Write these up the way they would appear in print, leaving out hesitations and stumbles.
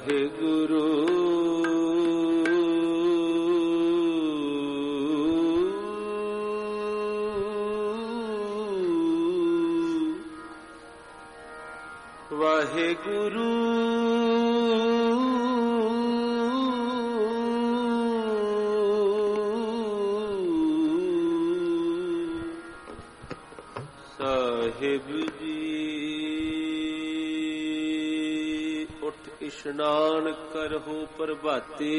वाहेगुरु वाहेगुरु साहिब जी उठ इशनान करहो प्रभाते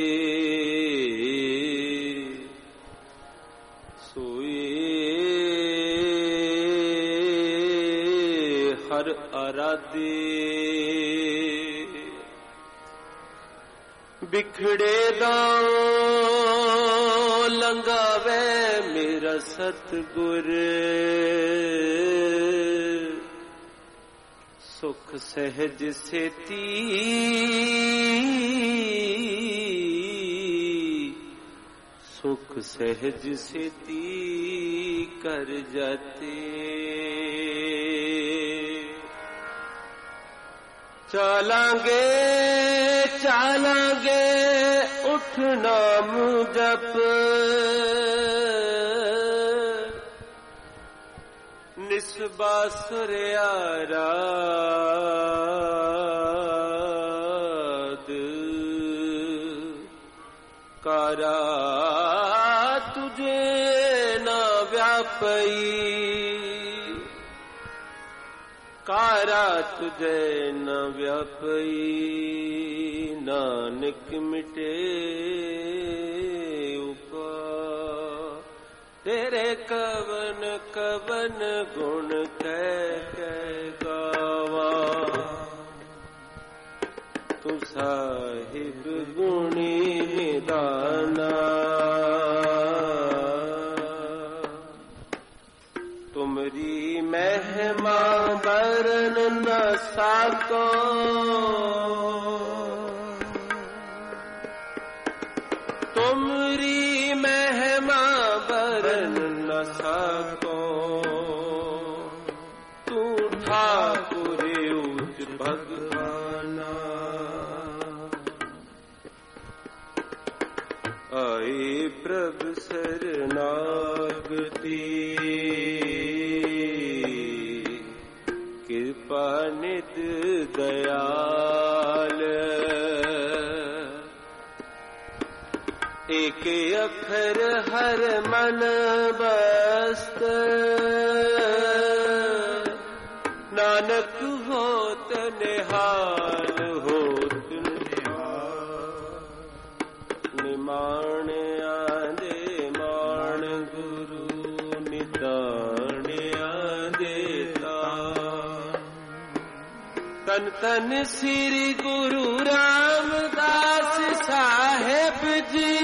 सोए हर आराधे बिखड़े दाओ लंगावे मेरा सतगुर सुख सहज सेती सुख सहज सेती कर जाते चालांगे चालांगे उठ नाम जप निस्बासुर आराध कारा तुझे ना व्यापई कारा तुझे न व्यापई नानक मिटे तेरे कवन कवन गुण कह गावा तू साहिब गुणी निदाना तुमरी महिमा बरन न साको तुमरी महिमा बरन न साको तू ठाकुर उच भगवाना आए प्रभु शरणागति कृपा निध दयाल एक अखर हर मन बस्त नानक होत निहाल होत निमाण आदे मान गुरु निदान आदे तन तन श्री गुरु रामदास साहेब जी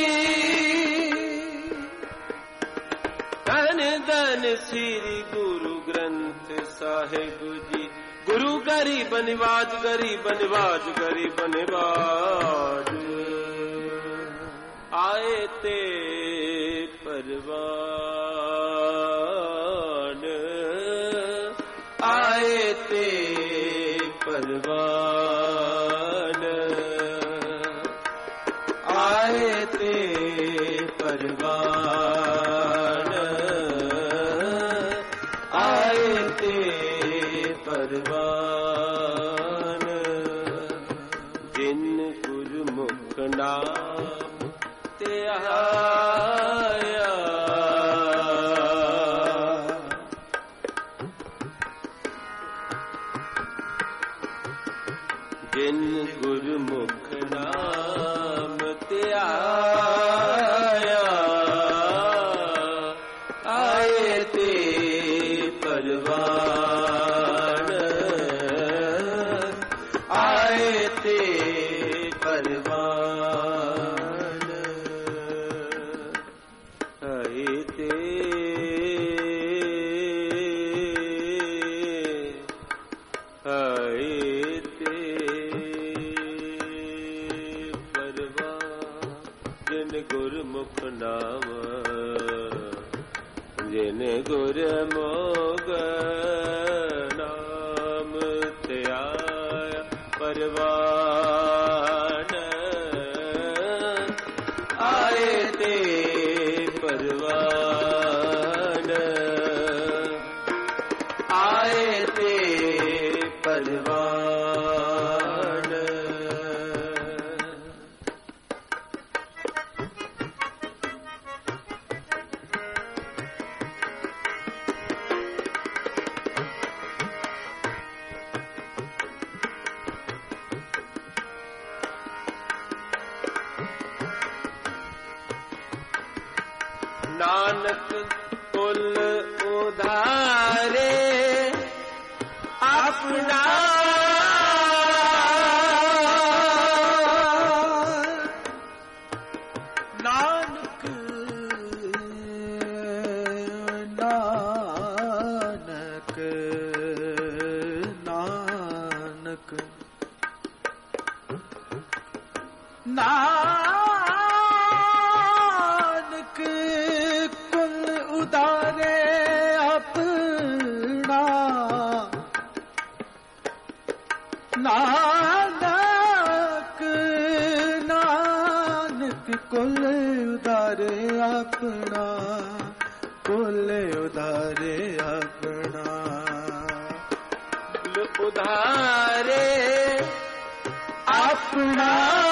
धन धन श्री गुरु ग्रंथ साहेब जी गुरु गरीब निवाज गरीब निवाज गरीब निवाज आए ते परवान आए ते परवान आए ते परवान आए ते परवान जिन गुरमुख नाम ते आया जिन गुरमुख नाम ते आया आए ते परवान आए ते परवान आए ते ਆਏ ਤੇ ਪਰਵਾਨ। ਨਾਨਕ ਕੁਲ ਉਧਾਰੇ ਆਪਣਾ, ਨਾਨਕ ਨਾਨਕ ਨਾਨਕ ਨਾਨਕ ਕੁਲ ਉਧਾਰੇ ਆਪਣਾ, ਨਾਨਕ ਨਾਨਕ ਕੁਲ ਉਧਾਰੇ ਆਪਣਾ, ਕੁਲ ਉਧਾਰੇ ਆਪਣਾ, ਉਧਾਰੇ ਆਪਣਾ,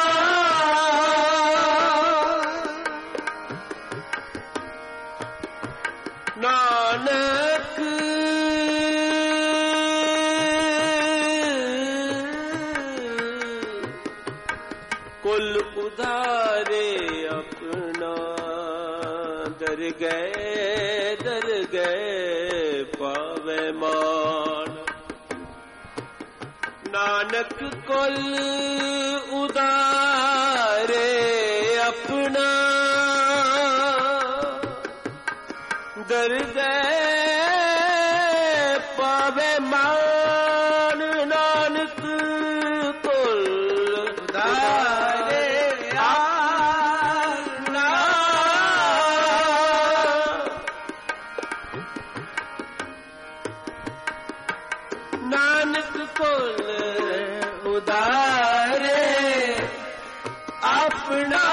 ਨਾਨਕ ਕੁਲ ਉਧਾਰੇ ਆਪਣਾ, ਦਰ ਗਏ ਪਾਵੇ ਮਾਨ। ਨਾਨਕ ਕੁਲ ਉਧਾਰੇ ਆਪਣਾ, ਦਰ ਗਏ ਪਾਵੇ ਮਾਨ। ਨਾਨਕ ਕੁਲ ਉਧਾਰੇ ਆਪਣਾ, ਨਾਨਕ ਕੁਲ ਉਧਾਰੇ ਆਪਣਾ,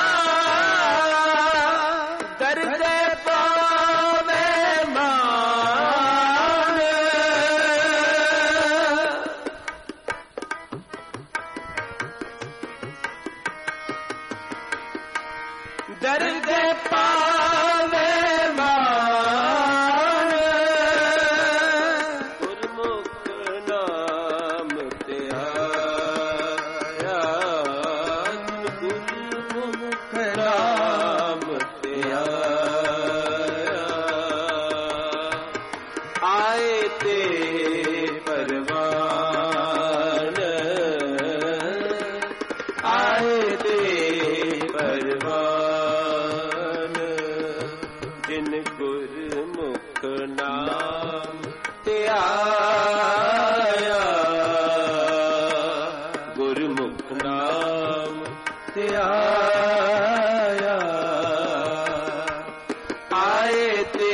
ਦਰਦ ਪਾਵੇ ਮਾਨ। ਦਰਦ ਪਾਵੇ ਮਾਨ, ਗੁਰਮੁਖ ਨਾਮ ਧਿਆਇਆ, ਗੁਰਮੁਖ ਨਾਮ ਧਿਆਇਆ, ਆਏ ਤੇ ਪਰਵਾਨ, ਆਏ ਤੇ ਪਰਵਾਨ। ਜਿਨ ਗੁਰਮੁਖ ਨਾਮ ਧਿਆਇਆ, ਗੁਰਮੁਖ ਨਾਮ ਧਿਆਇਆ, ਆਏ ਤੇ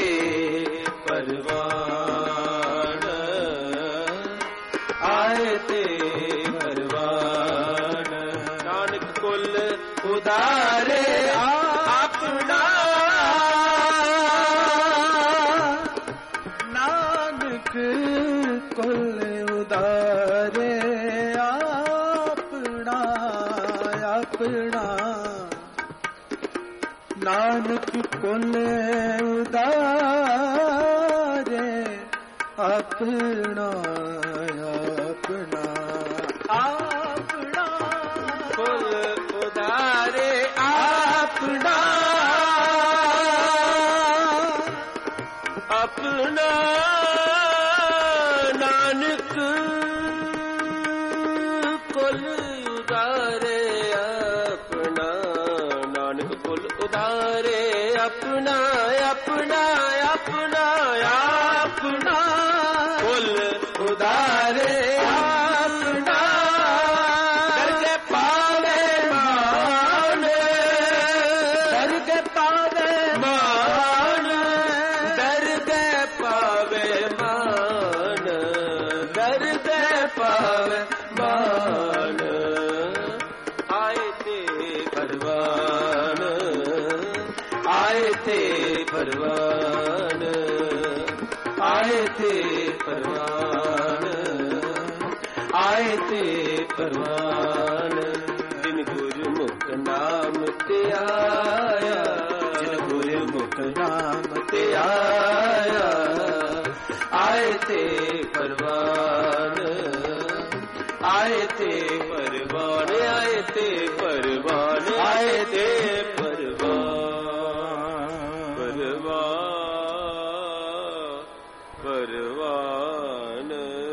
ਪਰਵਾਨ, ਆਏ ਤੇ ਪਰਵਾਨ। ਨਾਨਕ ਕੁਲ ਉਧਾਰੇ ਆਪਣਾ, ਨਾਨਕ ਕੁਲ ਉਧਾਰੇ ਆਪਣਾ, ਆਪਣਾ, ਨਾਨਕ ਕੁਲ ਉਧਾਰੇ ਆਪਣਾ, ਆਪਣਾ, ਆਪਣਾ, ਕੁਲ ਉਧਾਰੇ ਆਪਣਾ, ਆਪਣਾ, ਨਾਨਕ ਕੁਲ ਉਧਾਰੇ ਆਪਣਾ, ਨਾਨਕ ਕੁਲ ਉਧਾਰੇ ਆਪਣਾ, ਆਪਣਾ, ਆਪਣਾ, ਆਪਣਾ, ਕੁਲ ਉਧਾਰੇ ਆਪਣਾ, ਦਰਗਹਿ ਪਾਵੇ ਮਾਨ, ਦਰਗਹਿ ਪਾਵੇ ਮਾਨ, ਦਰਗਹਿ ਪਾਵੇ ਮਾਨ, ਦਰਗਹਿ ਪਾਵੇ ਮਾਨ। ਆਏ ਤੇ ਪਰਵਾਨ, ਆਏ ਤੇ ਪਰਵਾਨ, ਆਏ ਤੇ ਪਰਵਾਨ। आए ते परवान, जिन गुरुमुख नाम ते आया, जिन गुरुमुख नाम ते आया, आए ते परवान, आए ते परवान, आए ते परवान, आए ते परवान, परवान, परवान।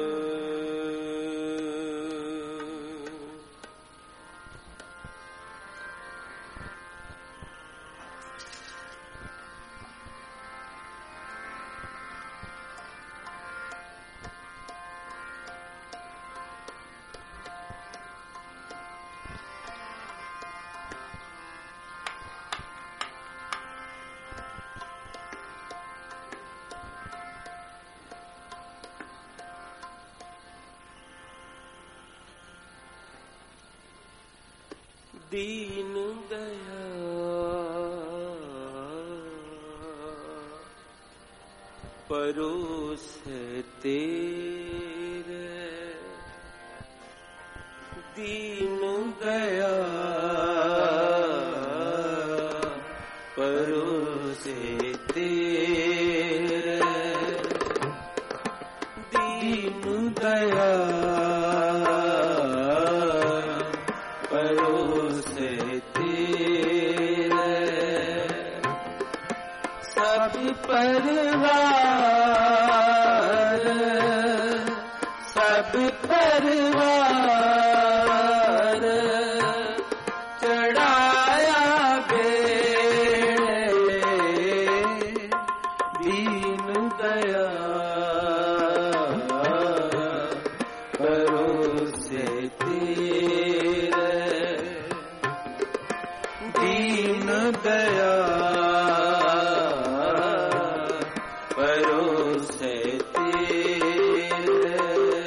दीन दयाल परोसे तेरे, दीन दयाल परोसे तेरे, दीन दयाल परोसे तेरे, सब परिवार, सब परिवार चढ़ाया बेड़े, दीन दयाल परोसे तेरे, दीन दयाल परोसे तेरे।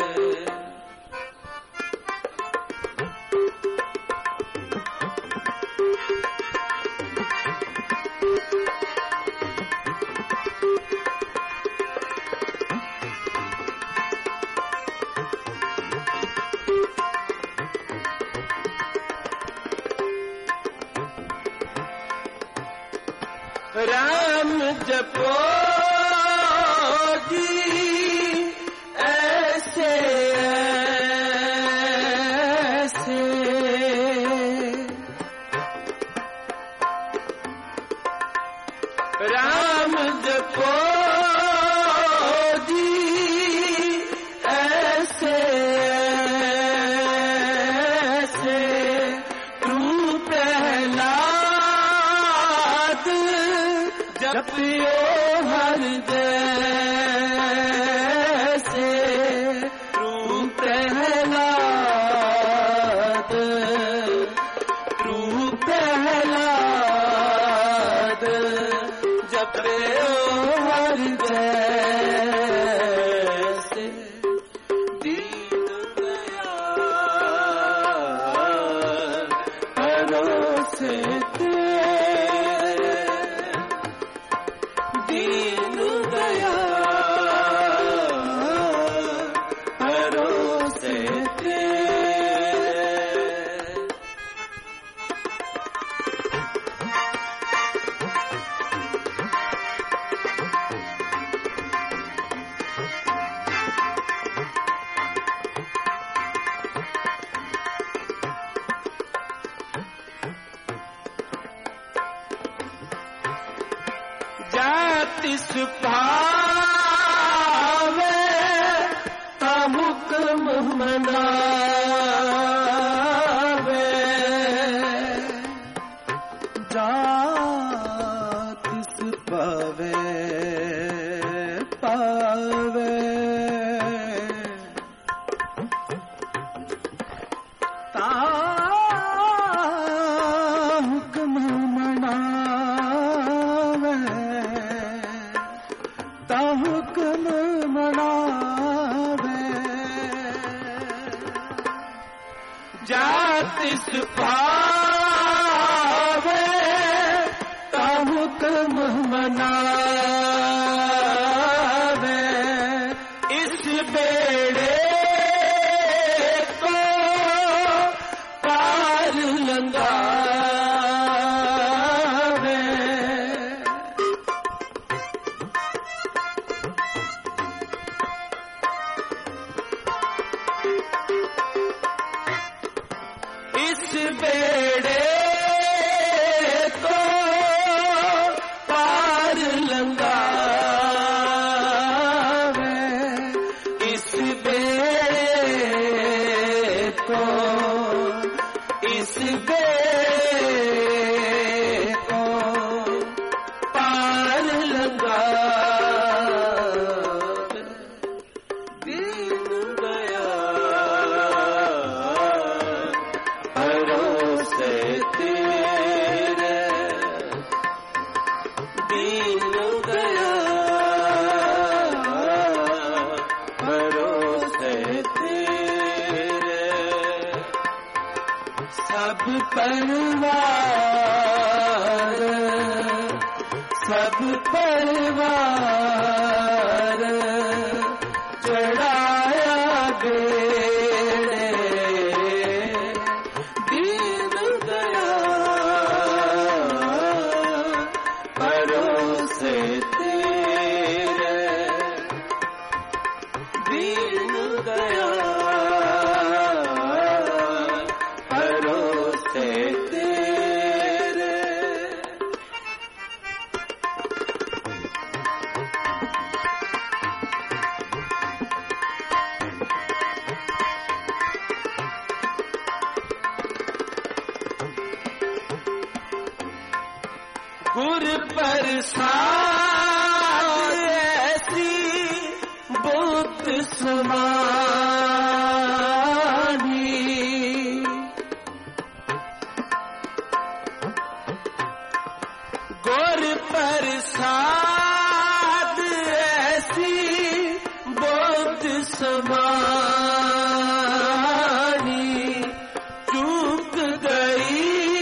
राम जपो जी ऐसे ऐसे, राम जपो जी ऐसे ऐसे, तू प्रहलाद जपियो हर जैसे, तू प्रहलाद, तू प्रहलाद जपियो हर जैसे, दीन दयाल परोसे तेरे, दीन दयाल परोसे तेरे। जाति सुभावे ता हुक्म मनावे, जाति सुभावे पावे, ता हुक्म मनावे, ता हुक्म मनावे, जाति सुभावे ता हुक्म मनावे, इस बेड़े बेड़े को पार लंघावे, इस बेड़े को, इस बेड़े को पार लंघावे। दीन दयाल भरोसे तेरे, दीन दयाल भरोसे तेरे। सब परिवार, सब परिवार चढ़ाया बेड़े, दीन दयाल भरोसे तेरे, दीन दयाल भरोसे तेरे। गुर प्रसाद ऐसी बुद्ध समाधि, गुर प्रसाद ऐसी बुद्ध समाधि, चूक गई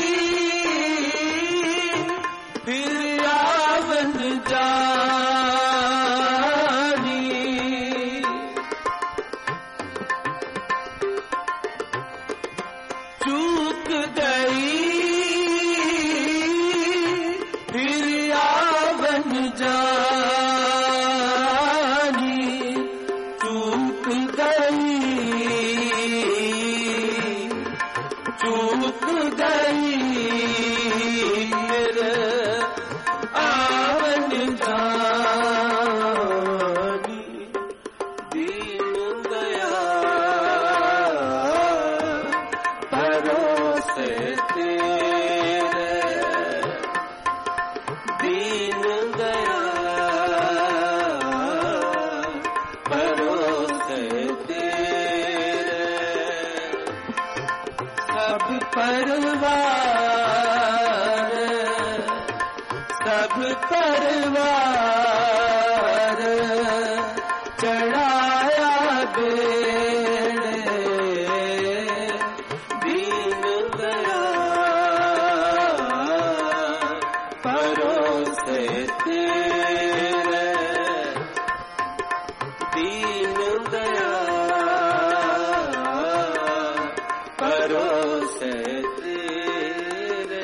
फिर आवन जानी, चूक गई फिर आवन जानी, चूक गई, चूक गई फिर आवन जानी। दीन दयाल भरोसे तेरे, दीन दयाल भरोसे तेरे। सब परिवार, सब परिवार चढ़ाया बेड़े, दीन दयाल भरोसे तेरे, दीन दयाल भरोसे तेरे।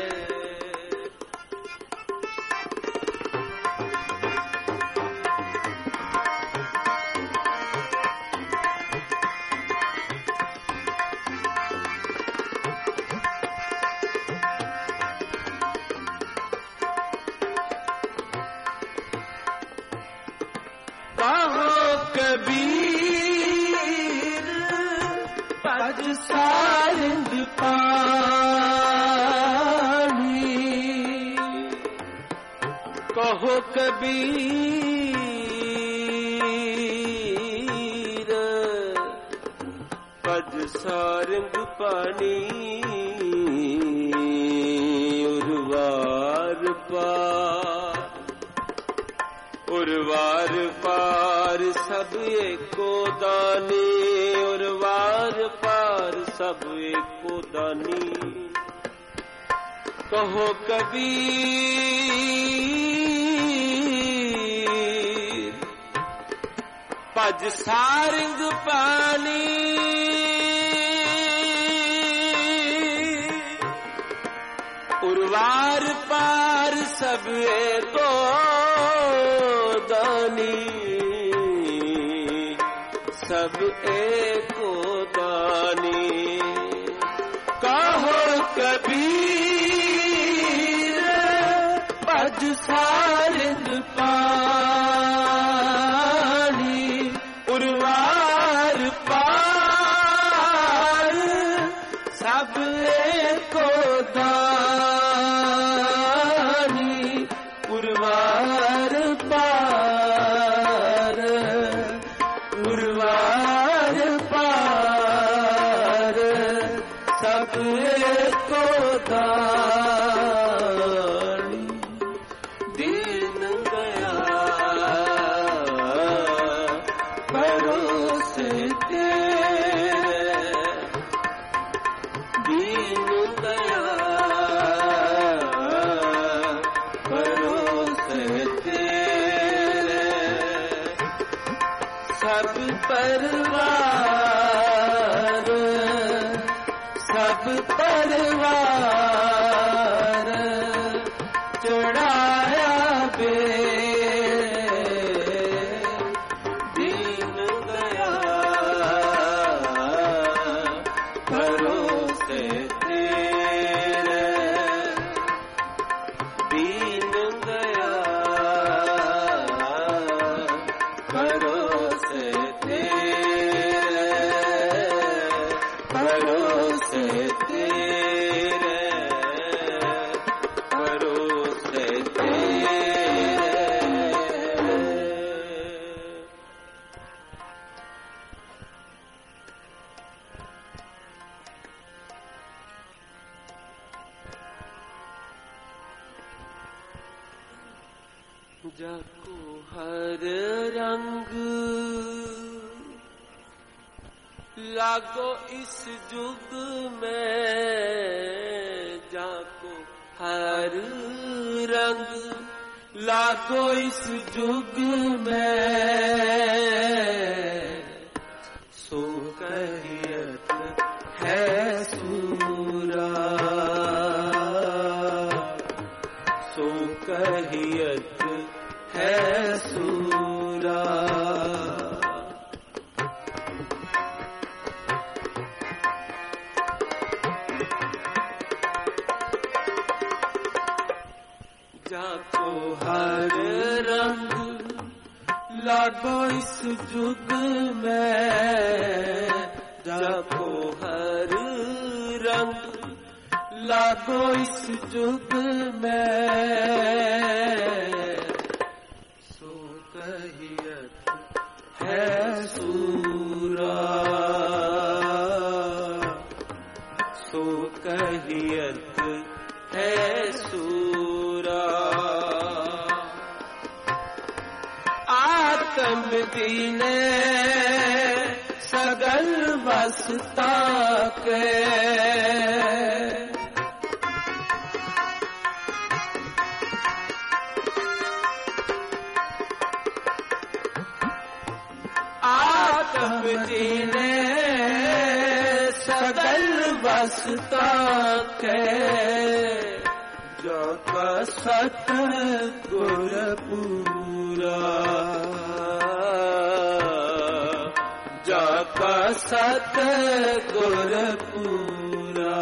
कहो कबीर पद सारिंद पानी, कहो कबीर पद सारिंद पानी, उर्वार पार, उर्वार पार सब एको दानी, उर्वार पार सब एको दानी। कहो कबीर पज सारिंग पानी, उर्वार पार सब एको दानी, सब एको दानी। कहो कबीर पज सारिंद पानी उर्वार पार सब एको दानी उर्वार पार उर्वार पार सब एको दानी दीन गया भरोसे तेरे दीन गया भरोसे तेरे सब परिवार चढ़ाया बे दीन गया भरोसे तेरे दीन गया भरोसे तेरे भरोसे तेरे भरोसे तेरे जाको हर रंग लागो इस जुग में जाको हर रंग लागो इस जुग में सो कहियत है सूरा सो कहियत है सूरा जाको हर रंग लागो इस जुग में जाको हर रंग लागो इस जुग में सो कहियत है सूरा सो कहियत है सूरा आत्म दीने सगल वसता के आत्म दीने सगल वसता के जो का सत गुर पूरा जाका सत गुर पूरा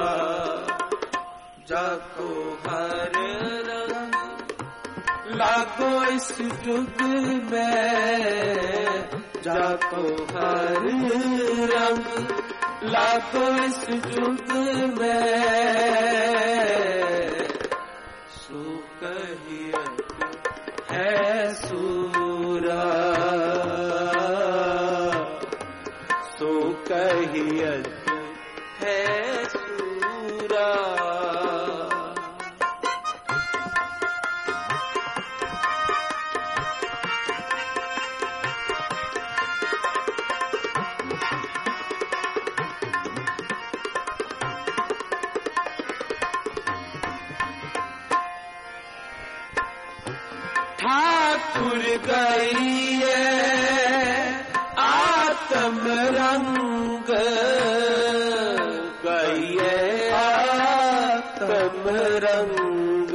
जाको हर रंग लागो इस जुग में जाको हर रंग लागो इस जुग में सो कहियत है सूरा सो कहियत है सूरा ठाकुर गई आत्म रंग गई आत्म रंग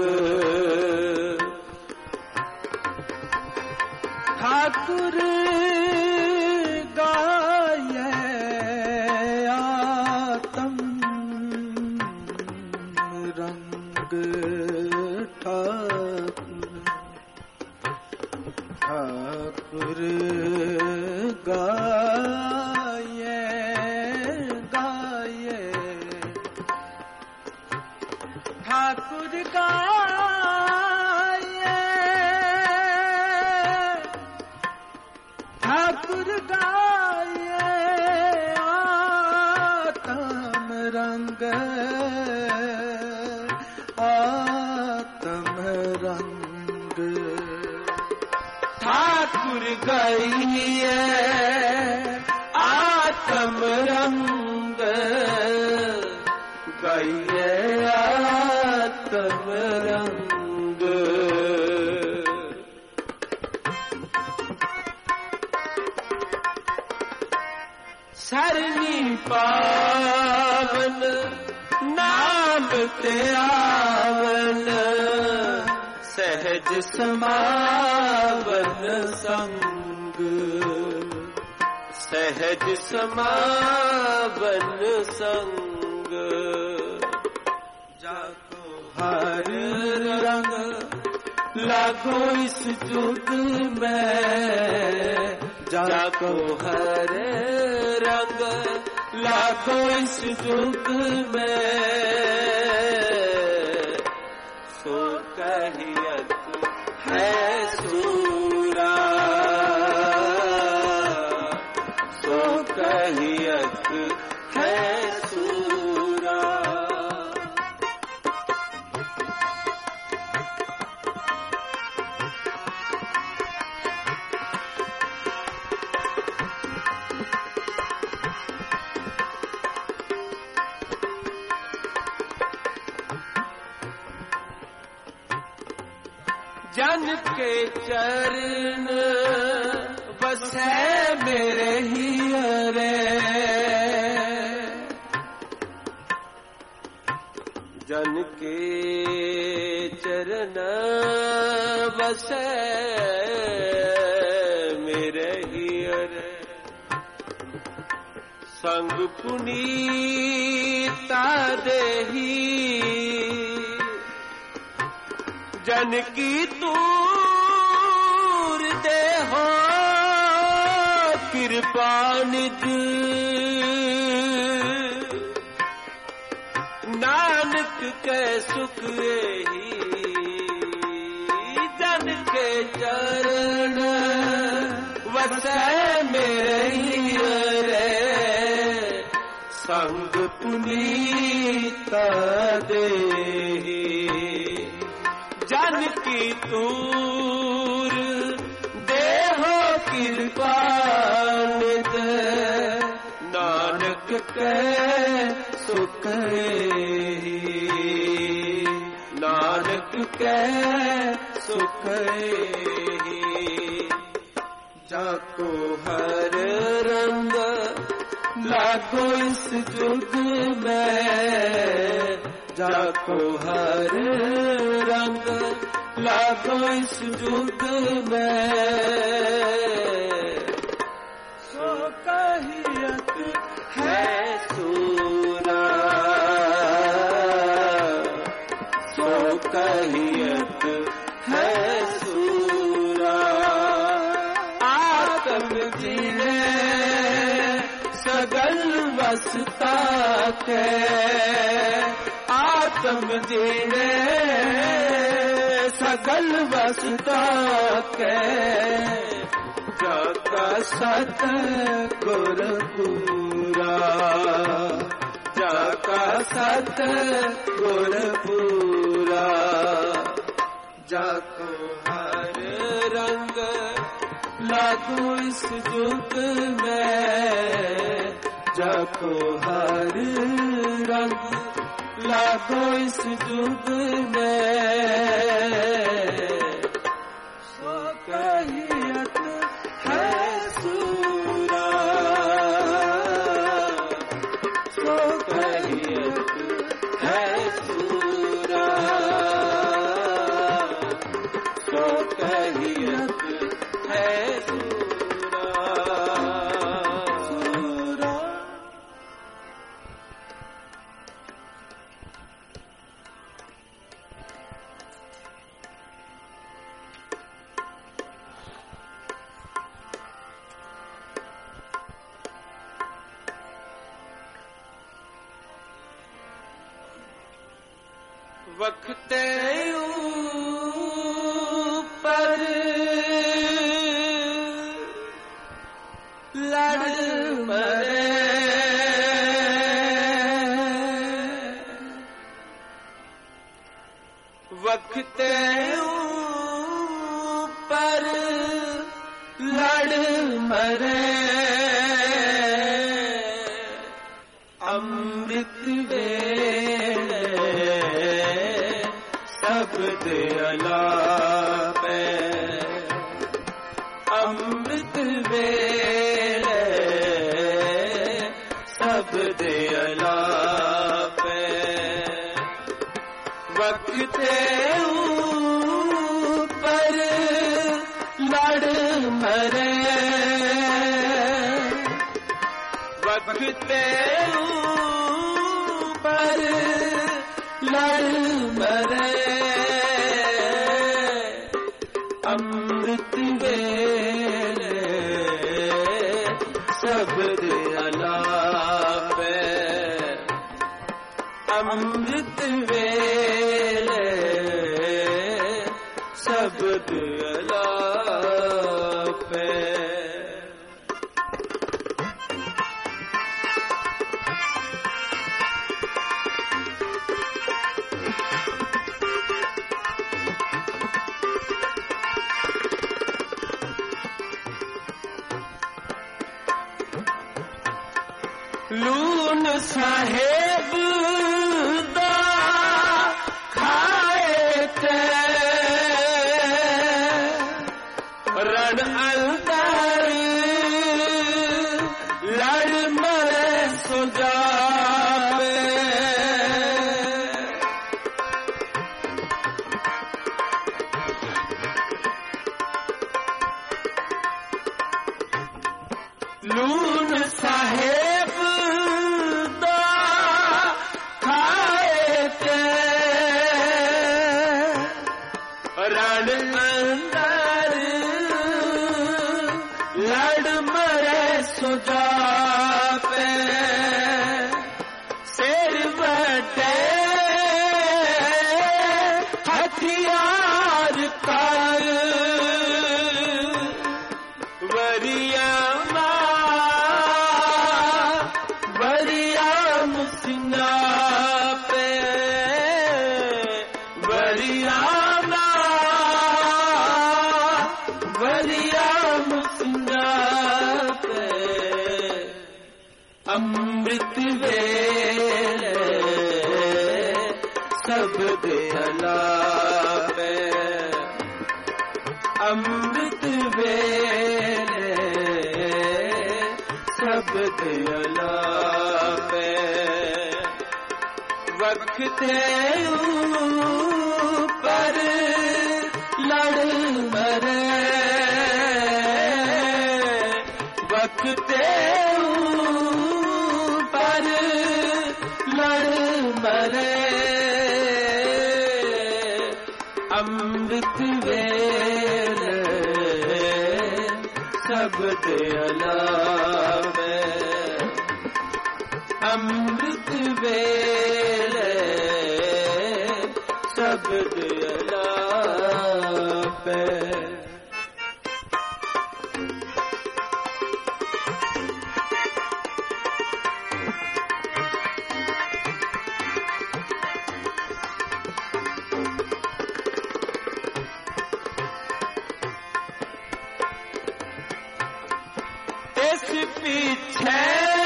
ठाकुर गाये आत्म आत्म रंग ठाकुर गाइए आत्म रंग गाइए आत्म रंग सरनी पावन नाम ते आवन सहज समावन संग सहज समावन संग जाको हर रंग लागो इस जुग में जाको हर रंग लागो इस जुग में सो कहियत है सूरा सो कहियत है सूरा जन के चरण बसे मेरे हियरे जन के चरण बसे मेरे हियरे संग पुनीता देही जन की तूर दे हो कृपा निध नानक के सुख ही जन के चरण वसै मेरे हियरे संग पुनीता देही जन की तूर देहो कृपा निध नानक के सुख ही नानक के सुख ही जाको हर रंग लागो इस जुग में जाको हर रंग लागो इस जुग में सो कहियत है सूरा सो कहियत है सूरा आत्म जीने सगल वसता के आत्म जीने सकल वसता के जाका सत गुर पूरा जाका सत गुर पूरा जाको हर रंग लागू इस जुग में जाको हर रंग लागो इस जुग में सो कहियत है सूरा सो कहियत है सूरा सो कहियत है सूरा वक्ते ऊपर लड़ मरे बखते ऊपर लड़ मरे अमृत वेले शब्द अलापे अमृत वेले शब्द अलापे बखते ऊपर लड़ मरे बखते ऊपर लड़ मरे अमृत वेले शब्द अलापे अमृत वेले शब्द अलापे लून साहेब दा खाए थे रण अंदर लड़ मरे सुजावे लून साहेब रण अंदर लड़ मरे सुजापे शेर बटे हथियार कर वरिया मुसिंगा पे वरिया अमृत वेले शब्द अलापे अमृत वेले शब्द अलापे बखते ऊपर लड़ मरे बखते ऊपर लड़ मरे अमृत वेले शब्द अलापे अमृत वेले शब्द अलापे पीछे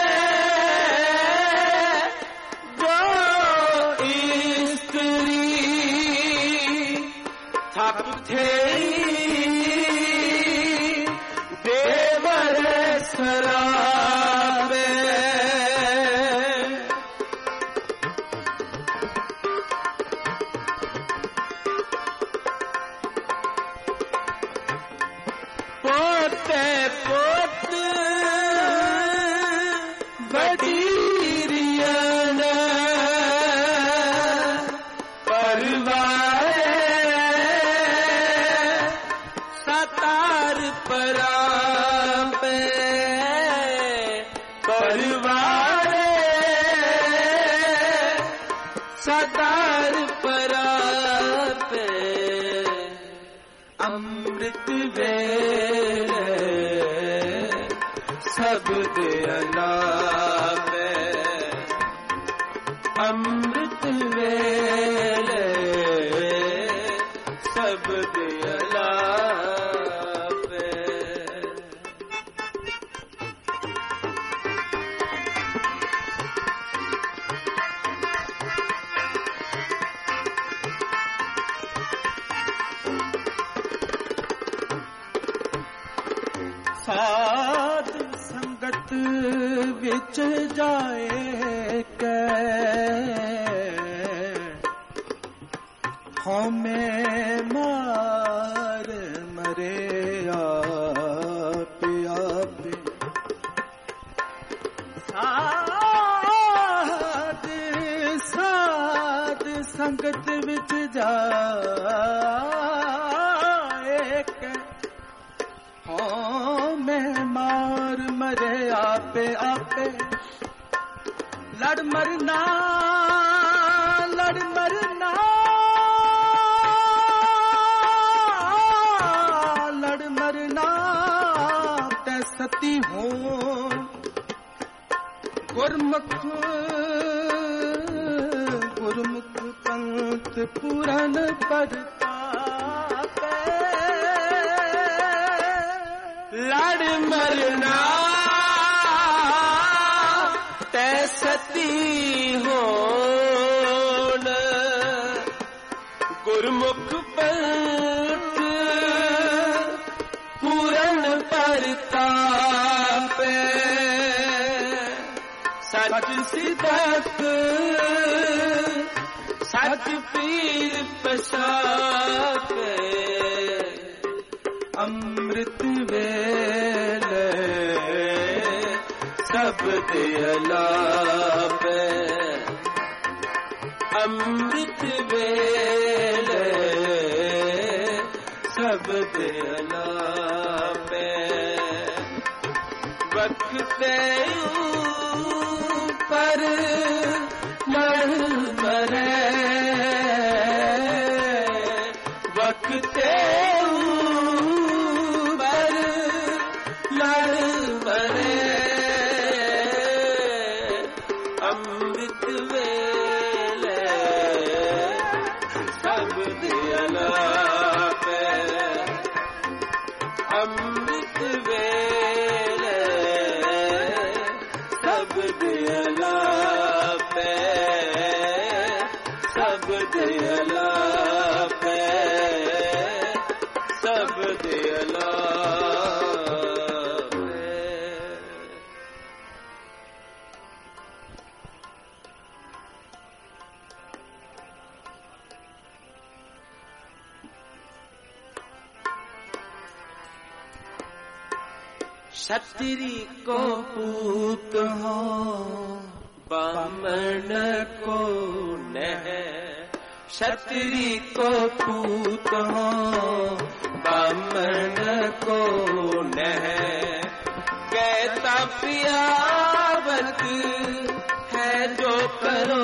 जो स्त्री थप थे देवर सराबे पोते पोते बडीरियन परवाए सतार परापे परवाए सतार परापे अमृत वेले शब्द अलापे अमृत वेले साध संगत विच जाए कै हमें मार मरे आप आप साध संगत विच जाए कै हमें मार मरे आपे आपे लड़ मरना लड़ मरना लड़ मरना ते सती हो गुरमुख गुरमुख पंथ पूरन परतापे लड़ मरना ते सती होन गुरमुख पंथ पूरन परतापे सच सिद्ध सच पीर पशापे अमृत वेले सब अलापे अमृत वेले सब अलापे वक्ते पर लड़ मरे वक्ते पर लड़ मरे अमृत वेले सब अलापे अमृत वेले सब अलापे सब अलापे सब अलापे। क्षत्रि को पूत हो बामन को नह क्षत्रि को पूत हो बामन को नह कहता पियावत है जो करो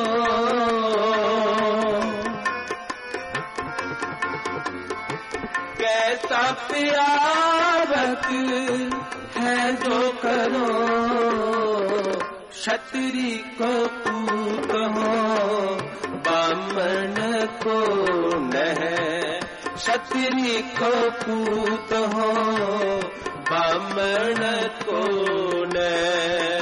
कहता पियावत है जो करो क्षत्रि को पूत हो बामन को नह क्षत्रि को पूत हो बामन को नह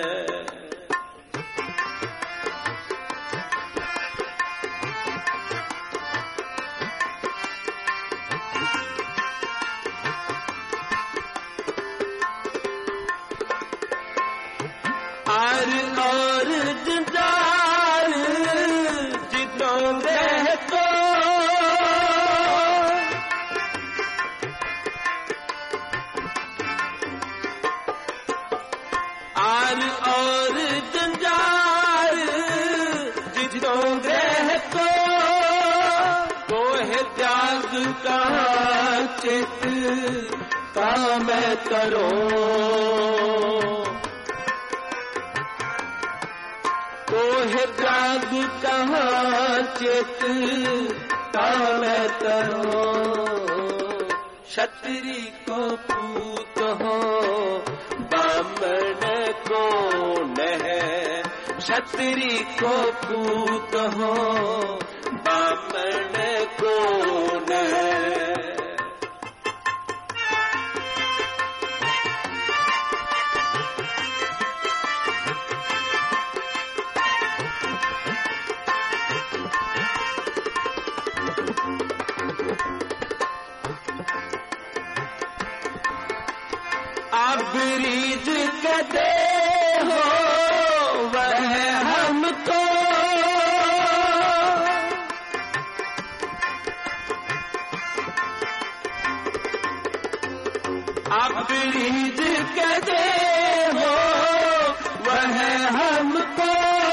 आर और जुदार जितों रहतो आर और जंजार जितों रहतो कोहे त्याग का चित का मैं करो कोहे त्याग कहाँ चित का मैं करो क्षत्रि को पूत हो बामन को नह क्षत्रि को पूत हो बामन को नह कहते हो वह हमको आप रीज कहते हो वह हमको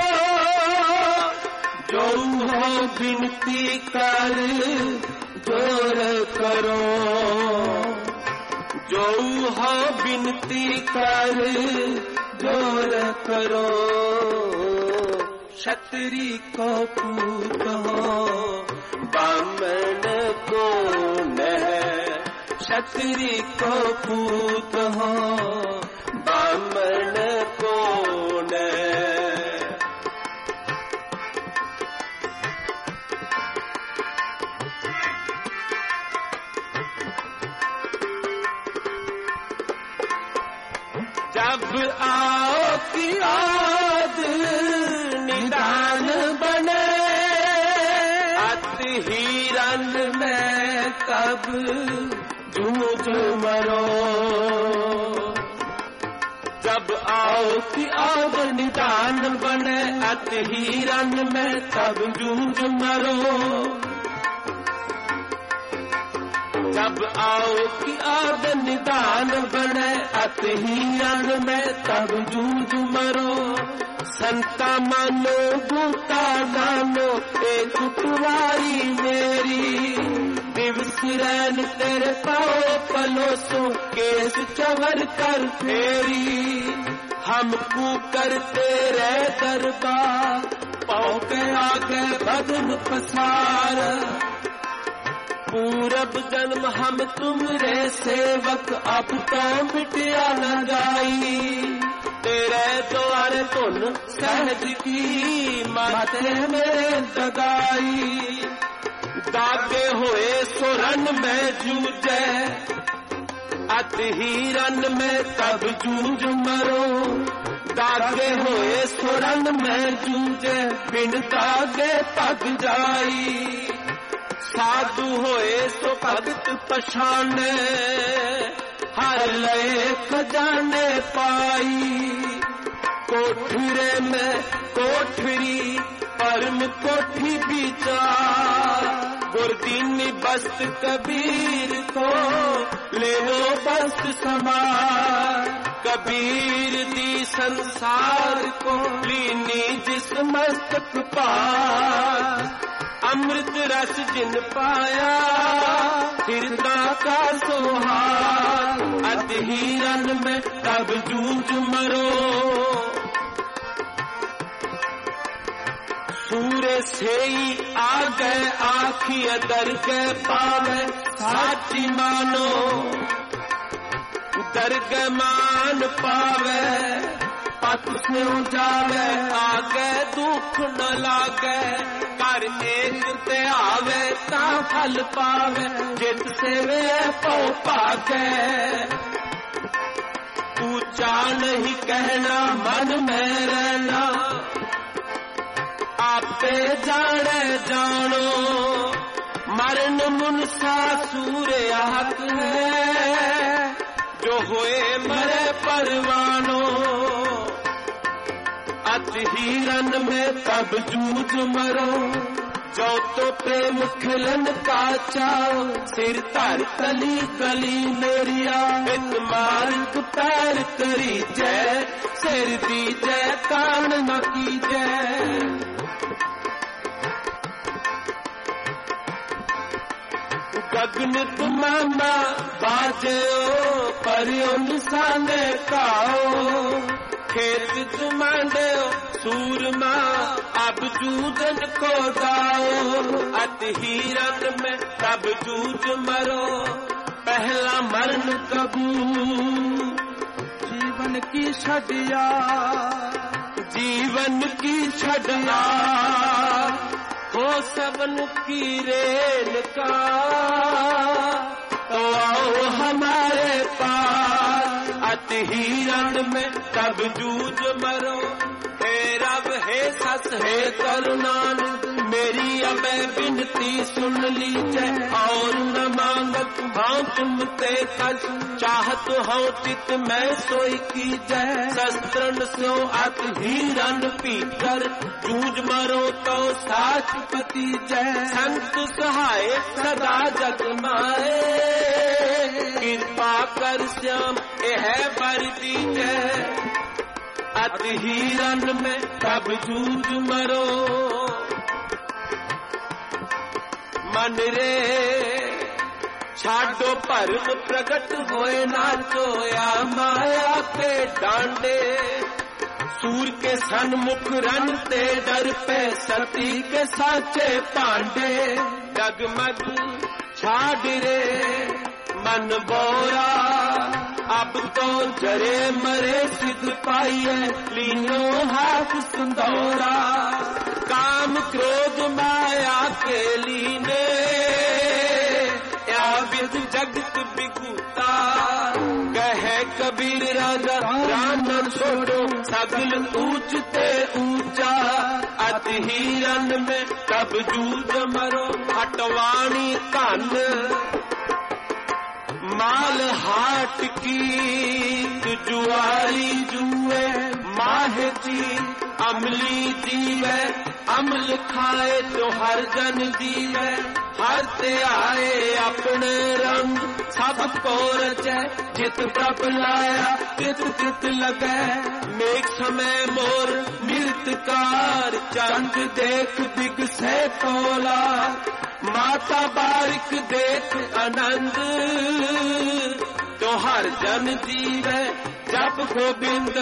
जो हो विनती कर जोर करो जो हो विनती कर जोर करो क्षत्रि को पूत हो बामन को न क्षत्रि को पूत हो बामन को न जब आओ कि आद निदान बने अति हिरन में कब जूझ मरो जब आओ कि आद निदान बने अति हिरन में कब जूझ मरो जब आओ कि आद निदान बने अति हिरन में तब जूझ मरो संता मानो बूता नानो एक कुवारी मेरी दिवस रैन तेरे पाओ पलोसो केस चवर कर फेरी हमको करते रह दरबार पाओ के आगे बदन पसार पूरब जन्म हम तुमरे सेवक अब तो मिटिया न जाई तेरे द्वारे तुन सहज की माते में दगाई दागे हुए सुरन में जूझे अति हिरन में तब जूझ मरो दागे हुए सुरन में जूझे बिन दागे पग जाई साधु होए सो भगत पछाने हर लय खजाने पाई कोठरे में कोठरी परम कोठी विचार गुरदीनी बस्त कबीर को ले लो बस्त समार कबीर दी संसार को लीनी जिस मस्तक पार अमृत रस जिन पाया हृदय का सुहाग अति हिरन में तब जूझ मरो सूर्य से ही आ गए आखी दर के पावे साची मानो दर्ग मान पावे पत से उजावे आगे दुख न लागे कर एक ते आवे ता फल पावे जित से वे पौ पाके ऊंचा नहीं कहना मन में रहना आपे जाने जानो मरण मुनसा सूर्य हक है जो हुए मरे परवानो अति हिरन में तब जूझ मरो जो तो प्रेम खिलन का चाओ सिर तर कली कली मेरिया इत मार्ग पैर करी जय सिर दी जय कान न की जय गगन तुमामा बाजो परियो निशाने काओ खेत जुमांडो सूरमा अब जूझन को दाओ अति हिरन में तब जूझ मरो पहला मरण कबू जीवन की छड़िया जीवन की छड़िया हो सबन की रेल का तो आओ हमारे पास अति हिरन में तब जूझ मरो हे रब हे सस है करुणानिध मेरी अब बिनती सुन लीजिए और न मांगत हाँ तुमते कस चाहत हो चित मैं सोई कीजै शस्त्रन सो अत हीरन पीकर जूझ मरो तो साच पति जय संत सहाय सदा जग माए कृपा कर श्याम यह बर दीजै अत हीरन में तब जूझ मरो मन रे छाडो परम प्रगट होए ना चोया माया के डांडे सूर के सन्मुख रन ते डर पे सती के साचे पांडे डगमग छाड़ रे मन बोरा अब तो जरे मरे सिद्ध पाइए लीनो हाथ सुंदौरा काम क्रोध माया के लीने या विद जगत बिगुता कहे कबीर राजा राम छोड़ो सगल ऊंचते ऊंचा अति हीरन में तब जूझ मरो हटवाणी कान माल हाट की जुआरी जुए माह जी अमली जीवे अमल खाए तो हर जन जीवे हर ते आए अपने रंग सब को रचे जित प्रभ लाया चित चित लगे मेघ समय मोर मृतकार चंद देख दिग से तोला माता बारिक देख आनंद तो हर जन जीवे जब गोविंद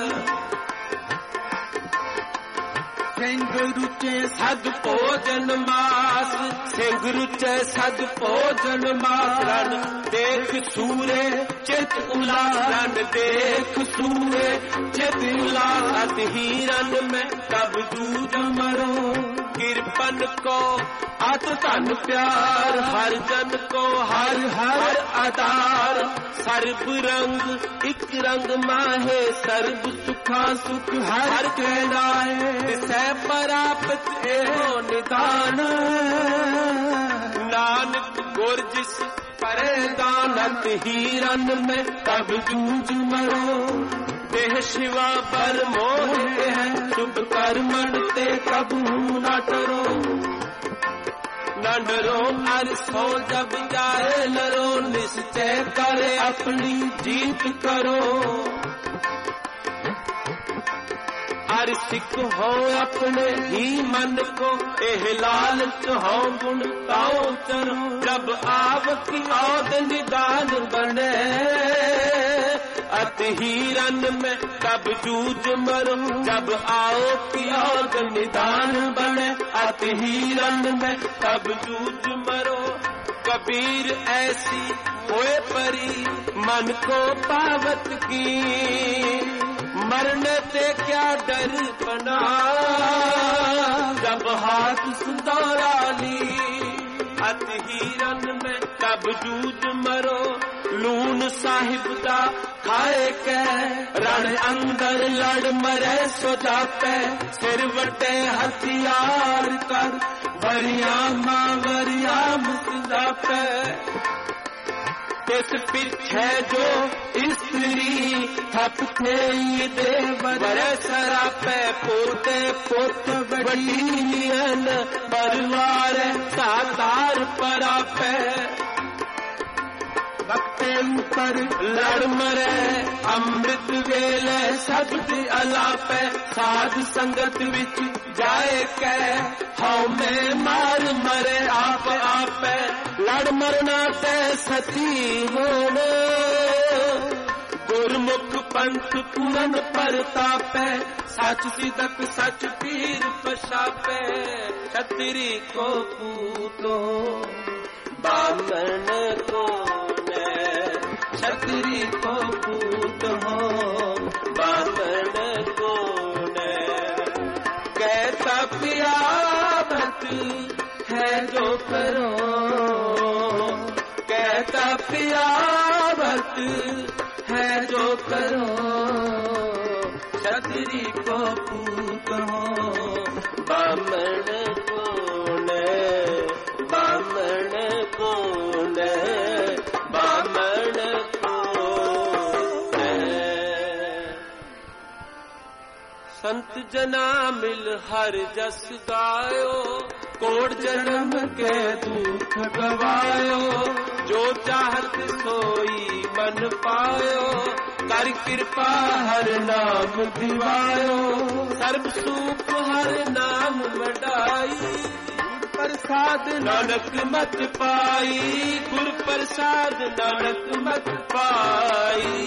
सिंह रुचे सद भोजन मास सिंह रुचे सद भोजन मास देख सूरे चित उलास देख सूरे चित उलास हीरन में तब जूझ मरो कृपन को अत धन प्यार हर जन को हर हर आधार सर्व रंग एक रंग माहे सर्व सुखा सुख हर के लाए सै परापत एहो निदान नानक गुर जिस परे दानत हीरन में तब जूझ मरो देह शिवा पर मोह है शुभ कर्मण ते कबू न डरो न डरो अर सो जब जाए लरो निश्चय करे अपनी जीत करो हर सिख हो अपने ही मन को एह लालच हो गुण ताओ चरो जब आवकी औद निदान बने अत हीरन में तब जूझ मरो जब आओ की औद निदान बने अत हीरन में तब जूझ मरो कबीर ऐसी होए परी मन को पावत की मरने से क्या डर बना जब हाथ सुंदरा ली अत हीरन में तब जूझ मरो लून साहिब दा खाए के रण अंदर लड़ मरे सो जापे सिर वटे हथियार कर वरिया मां वरिया मुसदा पे इस पीछे जो स्त्री थप थे देवर सरापे पोते पोत बड़ीन परिवार सातार परापे वक्ते ऊपर लड़ मरे अमृत वेले सब्द अलापे साध संगत विच जाए के हाउ में मार मरे आप आपे लड़ मरना ते सती होने गुरमुख पंथ पूरन परतापे सच सिदक सच पीर पछापे छतरी को पूतो बामन को छतरी को पूत हो बामन को कहता पियावत है जो करो कहता पियावत है जो करो छतरी को पूत दूत हो। बामण कौन बामण कौन बामण कौन। संत जना मिल हर जस गायो कोट जन्म के दुख गवायो। जो चाहत सोई मन पायो कर कृपा हर नाम दिवायो। सर्व सुख हर नाम वडाई प्रसाद नानक मत पाई। गुर प्रसाद नानक मत पाई।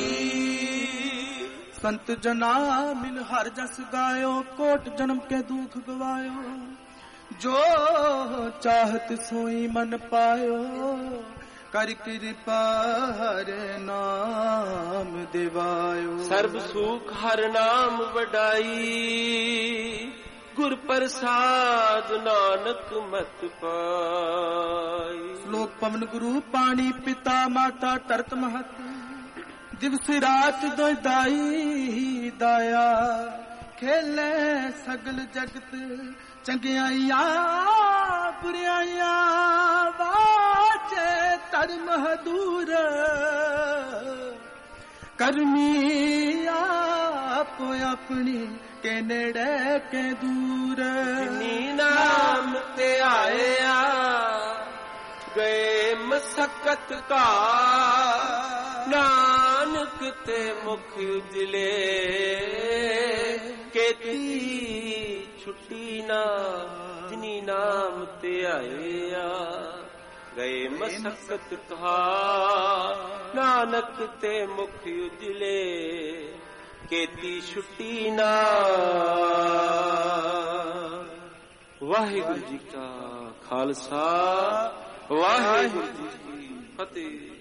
संत जना मिल हर जस गायो कोट जन्म के दुख गवायो। जो चाहत सोई मन पायो कर कृपा हर नाम दिवायो। सर्व सुख हर नाम वडाई गुर प्रसाद नानक मत पाई। श्लोक पवन गुरु पानी पिता माता तरत महत दिवस रात दो दाई दाया। खेले सगल जगत चंगियाइया बुराइया बाजे धर्म दूर करनी आप अपनी के नेड़े के दूर। जिनी नाम ते आया गए मसकत का नानक ते मुख उजले केती छुट्टी ना। जिनी नाम ते आया गए मसकत कहा नानक ते मुख उजले केती छुट्टी ना। वाहिगुरु जी का खालसा वाहिगुरु जी की फतेह।